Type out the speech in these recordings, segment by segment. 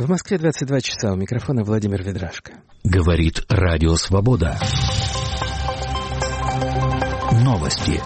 В Москве 22 часа. У микрофона Владимир Ведрашко. Говорит Радио Свобода. Новости.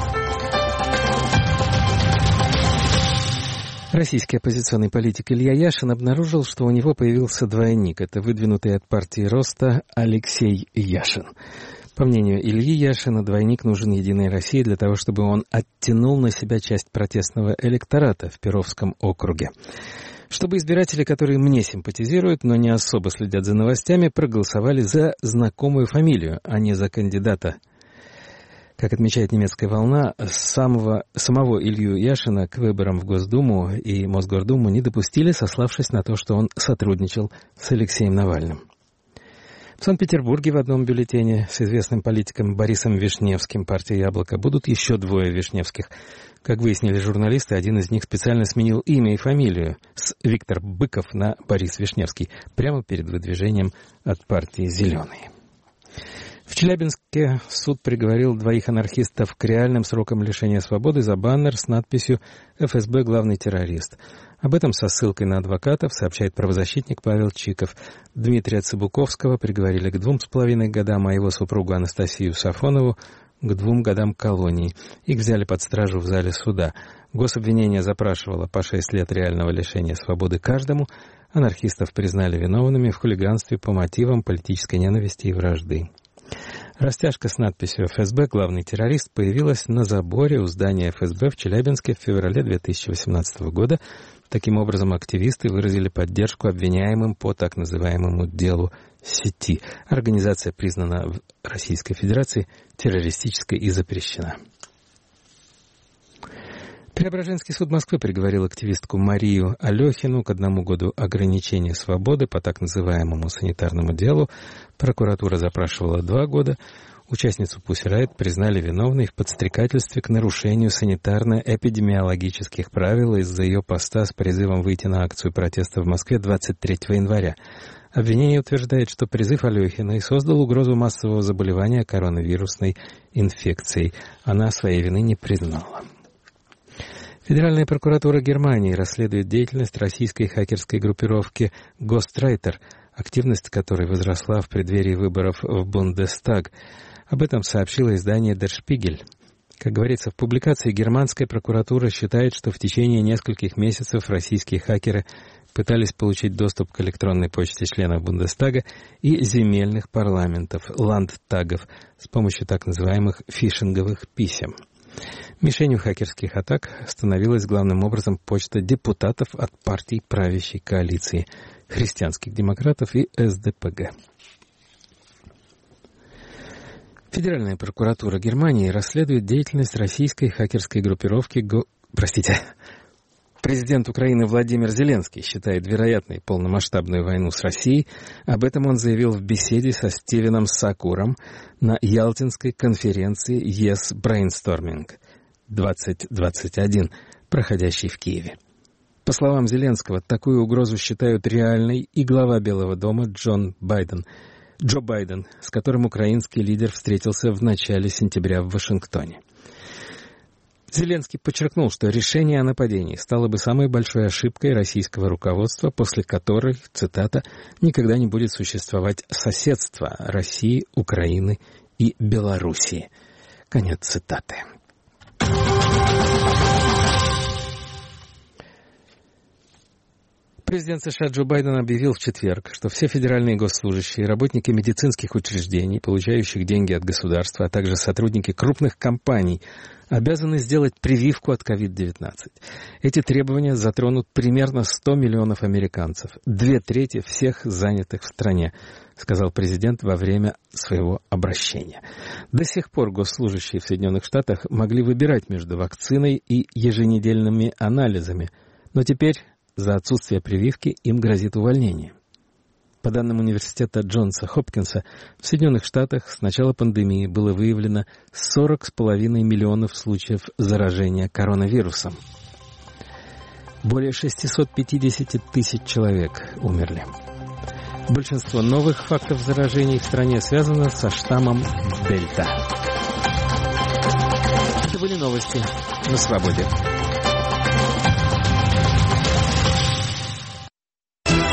Российский оппозиционный политик Илья Яшин обнаружил, что у него появился двойник. Это выдвинутый от партии Роста Алексей Яшин. По мнению Ильи Яшина, двойник нужен «Единой России» для того, чтобы он оттянул на себя часть протестного электората в Перовском округе. Чтобы избиратели, которые мне симпатизируют, но не особо следят за новостями, проголосовали за знакомую фамилию, а не за кандидата. Как отмечает «Немецкая волна», самого Илью Яшина к выборам в Госдуму и Мосгордуму не допустили, сославшись на то, что он сотрудничал с Алексеем Навальным. В Санкт-Петербурге в одном бюллетене с известным политиком Борисом Вишневским партии «Яблоко» будут еще двое Вишневских. Как выяснили журналисты, один из них специально сменил имя и фамилию с Виктор Быков на Борис Вишневский прямо перед выдвижением от партии «Зеленые». В Челябинске суд приговорил двоих анархистов к реальным срокам лишения свободы за баннер с надписью «ФСБ – главный террорист». Об этом со ссылкой на адвокатов сообщает правозащитник Павел Чиков. Дмитрия Цыбуковского приговорили к 2,5 годам, а его супругу Анастасию Сафонову к 2 годам колонии. Их взяли под стражу в зале суда. Гособвинение запрашивало по 6 лет реального лишения свободы каждому. Анархистов признали виновными в хулиганстве по мотивам политической ненависти и вражды. Растяжка с надписью «ФСБ. Главный террорист» появилась на заборе у здания ФСБ в Челябинске в феврале 2018 года. Таким образом, активисты выразили поддержку обвиняемым по так называемому делу сети. Организация признана в Российской Федерации террористической и запрещена. Преображенский суд Москвы приговорил активистку Марию Алехину к 1 году ограничения свободы по так называемому санитарному делу. Прокуратура запрашивала 2 года. Участницу Pussy Riot признали виновной в подстрекательстве к нарушению санитарно-эпидемиологических правил из-за ее поста с призывом выйти на акцию протеста в Москве 23 января. Обвинение утверждает, что призыв Алехиной создал угрозу массового заболевания коронавирусной инфекцией. Она своей вины не признала. Федеральная прокуратура Германии расследует деятельность российской хакерской группировки Ghostwriter, активность которой возросла в преддверии выборов в Бундестаг. Об этом сообщило издание Der Spiegel. Как говорится в публикации, германская прокуратура считает, что в течение нескольких месяцев российские хакеры пытались получить доступ к электронной почте членов Бундестага и земельных парламентов, ландтагов, с помощью так называемых фишинговых писем. Мишенью хакерских атак становилась главным образом почта депутатов от партий правящей коалиции христианских демократов и СДПГ. Федеральная прокуратура Германии расследует деятельность российской хакерской группировки Президент Украины Владимир Зеленский считает вероятной полномасштабную войну с Россией. Об этом он заявил в беседе со Стивеном Сакуром на Ялтинской конференции Yes Brainstorming 2021, проходящей в Киеве. По словам Зеленского, такую угрозу считают реальной и глава Белого дома Джо Байден, с которым украинский лидер встретился в начале сентября в Вашингтоне. Зеленский подчеркнул, что решение о нападении стало бы самой большой ошибкой российского руководства, после которой, цитата, «никогда не будет существовать соседство России, Украины и Белоруссии». Конец цитаты. Президент США Джо Байден объявил в четверг, что все федеральные госслужащие, работники медицинских учреждений, получающих деньги от государства, а также сотрудники крупных компаний, обязаны сделать прививку от COVID-19. Эти требования затронут примерно 100 миллионов американцев, 2/3 всех занятых в стране, сказал президент во время своего обращения. До сих пор госслужащие в Соединенных Штатах могли выбирать между вакциной и еженедельными анализами, но теперь за отсутствие прививки им грозит увольнение. По данным университета Джонса Хопкинса, в Соединенных Штатах с начала пандемии было выявлено 40,5 миллионов случаев заражения коронавирусом. Более 650 тысяч человек умерли. Большинство новых фактов заражений в стране связано со штаммом Дельта. Это были новости на Свободе.